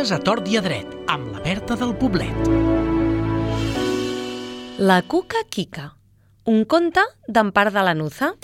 Contes a tort i a dret, amb la Berta del Poblet. La Cuca Quica, un conte d'Empar de Lanuza.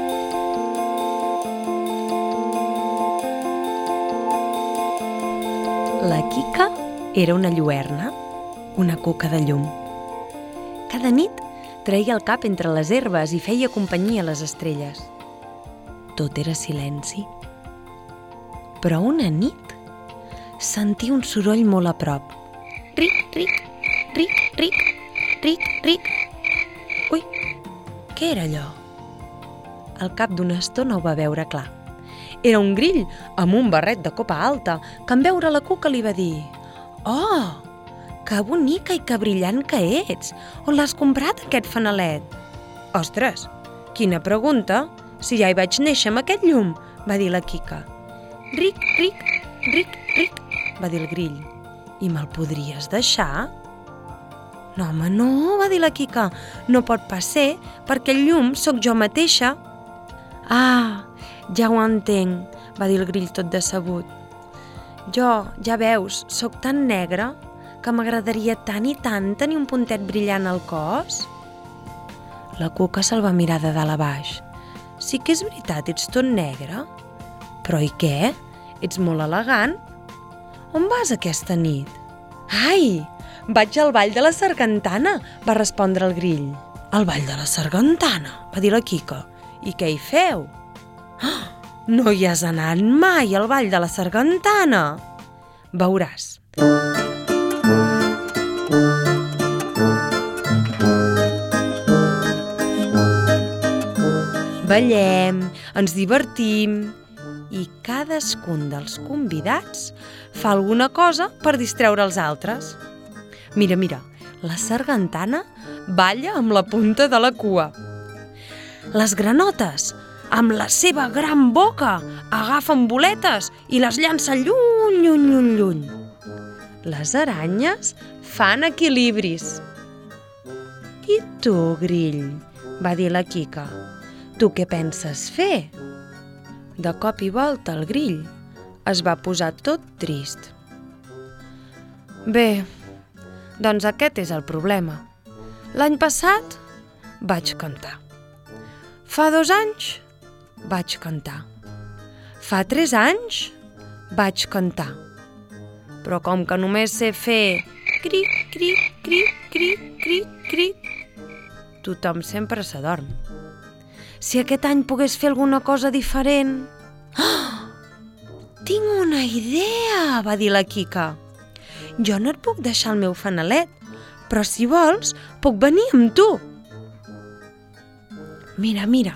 La Quica era una lluerna, una cuca de llum. Cada nit treia el cap entre les herbes i feia companyia a les estrelles. Tot era silenci. Però una nit sentia un soroll molt a prop. Ric, ric, ric, ric, ric, ric. Ui, què era allò? Al cap d'una estona ho va veure clar. Era un grill amb un barret de copa alta que en veure la cuca li va dir: «Oh, que bonica i que brillant que ets! On l'has comprat, aquest fanalet?» «Ostres, quina pregunta! Si ja hi vaig néixer amb aquest llum», va dir la Quica. «Ric, ric, ric, ric», va dir el grill. «I me'l podries deixar?» «No, home, no», va dir la Quica. «No pot pas ser, perquè el llum sóc jo mateixa». «Ah, ja ho entenc», va dir el grill tot decebut. «Jo, ja veus, sóc tan negra que m'agradaria tant i tant tenir un puntet brillant al cos». La Cuca se'l va mirar de dalt a baix. «Sí que és veritat, ets tot negre. Però i què? Ets molt elegant. On vas aquesta nit?» «Ai, vaig al ball de la Sargantana», va respondre el grill. «Al ball de la Sargantana?», va dir la Quica. «I què hi feu?» «Ah, no hi has anat mai al ball de la Sargantana?» «Veuràs». Ballem, ens divertim i cadascun dels convidats fa alguna cosa per distreure els altres. Mira, mira, la sargantana balla amb la punta de la cua. Les granotes, amb la seva gran boca, agafen boletes i les llancen lluny, lluny, lluny, lluny. Les aranyes fan equilibris. I tu, grill, va dir la Quica, tu què penses fer? De cop i volta el grill es va posar tot trist. Bé, doncs aquest és el problema. L'any passat vaig cantar. Fa 2 anys vaig cantar. Fa 3 anys vaig cantar. Però com que només sé fer cric, cric, cric, cric, cric, cric, tothom sempre s'adorm. Si aquest any pogués fer alguna cosa diferent... Oh! Tinc una idea, va dir la Quica. Jo no et puc deixar el meu fanalet, però si vols, puc venir amb tu. Mira, mira.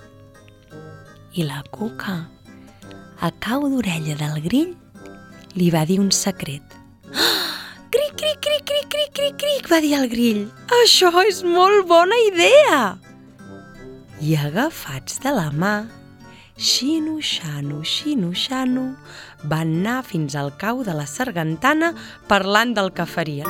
I la Cuca, a cau d'orella del grill, li va dir un secret. Oh! Cric, cric, cric, cric, cric, cric, cric, va dir el grill. Això és molt bona idea! I agafats de la mà, xino-xano, xino-xano, van anar fins al cau de la sargantana parlant del que farien.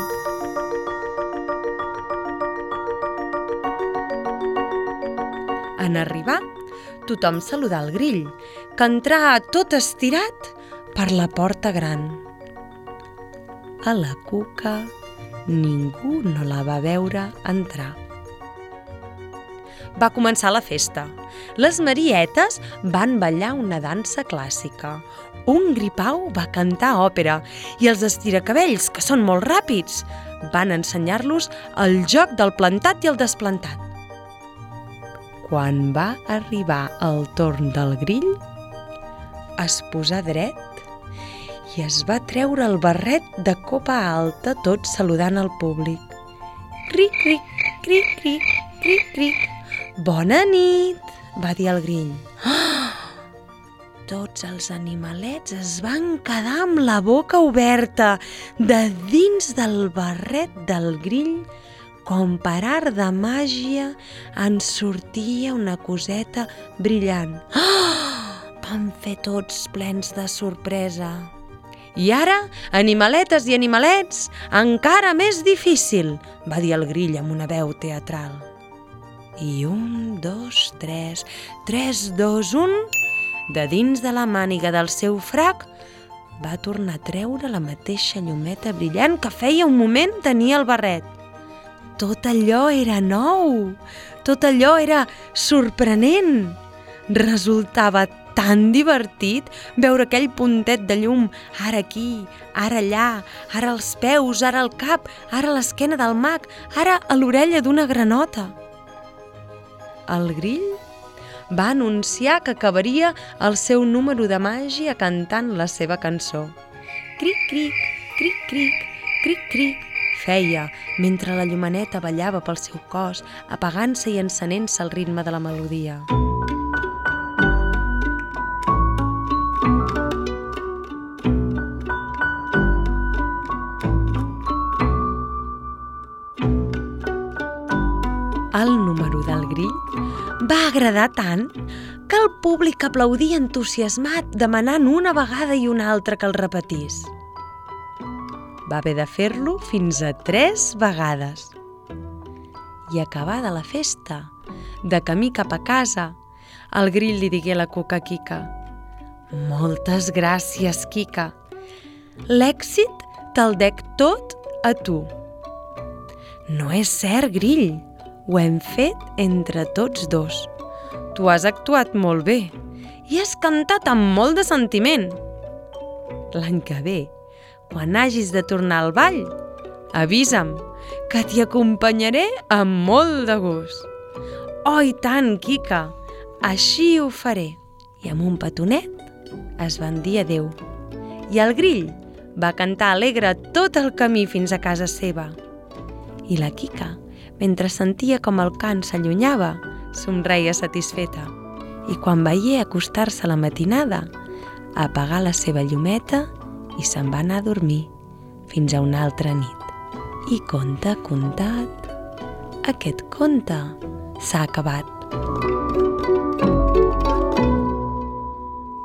En arribar, tothom saludà el grill, que entrà tot estirat per la porta gran. A la Cuca ningú no la va veure entrar. Va començar la festa. Les marietes van ballar una dansa clàssica. Un gripau va cantar òpera i els estiracabells, que són molt ràpids, van ensenyar-los el joc del plantat i el desplantat. Quan va arribar el torn del grill, es posà dret i es va treure el barret de copa alta tot saludant el públic. Cric, cric, cric, cric, cric, cric. «Bona nit», va dir el grill. Oh! Tots els animalets es van quedar amb la boca oberta. De dins del barret del grill, com per art de màgia, en sortia una coseta brillant. Oh! Van fer tots plens de sorpresa. «I ara, animaletes i animalets, encara més difícil», va dir el grill amb una veu teatral. I 1, 2, 3, 3, 2, 1, de dins de la màniga del seu frac va tornar a treure la mateixa llumeta brillant que feia un moment tenia el barret. Tot allò era nou, tot allò era sorprenent. Resultava tan divertit veure aquell puntet de llum, ara aquí, ara allà, ara als peus, ara al cap, ara a l'esquena del mag, ara a l'orella d'una granota. El grill va anunciar que acabaria el seu número de màgia cantant la seva cançó. Cric, cric, cric, cric, cric, cric, feia mentre la llumeneta ballava pel seu cos, apagant-se i encenent-se al ritme de la melodia. El número del grill va agradar tant que el públic aplaudia entusiasmat, demanant una vegada i una altra que el repetís. Va haver de fer-lo fins a 3 vegades. I acabada la festa, de camí cap a casa, el grill li digué a la cuca Quica: «Moltes gràcies, Quica. L'èxit te'l dec tot a tu». «No és cert, grill. Ho hem fet entre tots dos. Tu has actuat molt bé i has cantat amb molt de sentiment. L'any que ve, quan hagis de tornar al ball, avisa'm, que t'hi acompanyaré amb molt de gust». «Oh, i tant, Quica! Així ho faré». I amb un petonet es van dir adéu. I el grill va cantar alegre tot el camí fins a casa seva. I la Quica, mentre sentia com el cant s'allunyava, somreia satisfeta. I quan veié acostar-se la matinada, apagà la seva llumeta i se'n va anar a dormir fins a una altra nit. I conte contat, aquest conte s'ha acabat.